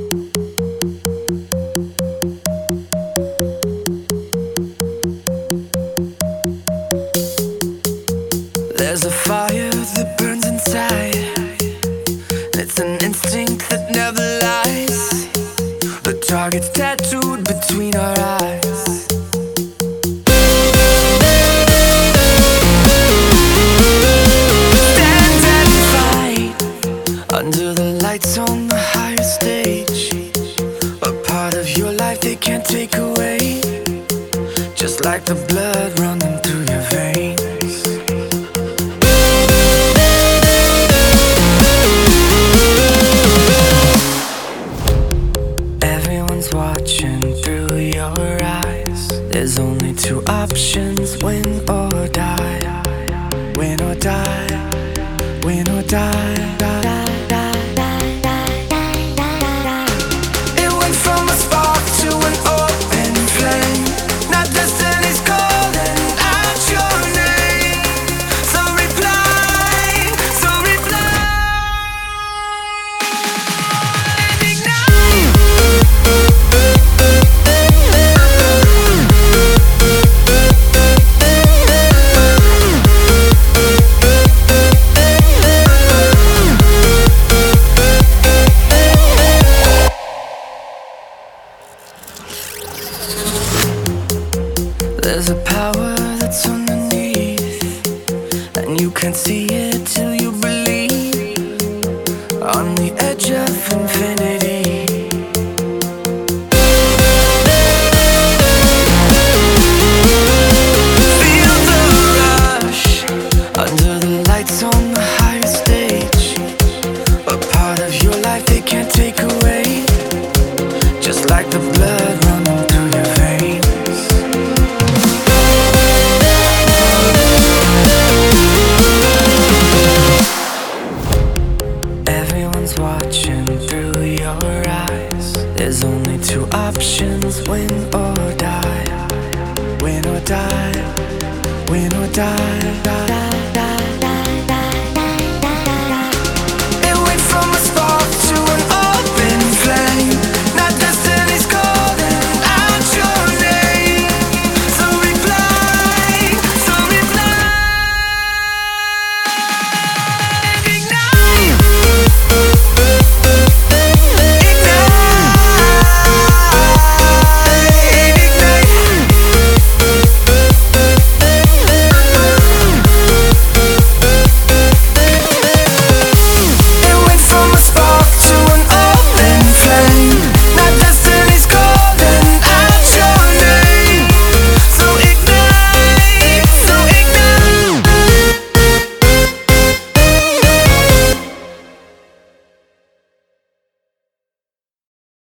There's a fire that burns inside. It's an instinct that never lies. The target's tattooed between our eyes. Stand and fight under the lights on the higher stage. A part of your life they can't take away, just like the blood running through your veins. Watching through your eyes. There's only two options: win or die. Win or die. Win or die. It went from a spark to an open flame. Now destiny's calling out your name. So reply, so reply. And ignite. There's a power that's underneath, and you can't see it till you believe. On the edge of infinity, feel the rush under the lights on the higher stage. A part of your life they can't take away, just like the blood running through your veins. Watching through your eyes. There's only two options: win or die. Win or die. Win or die.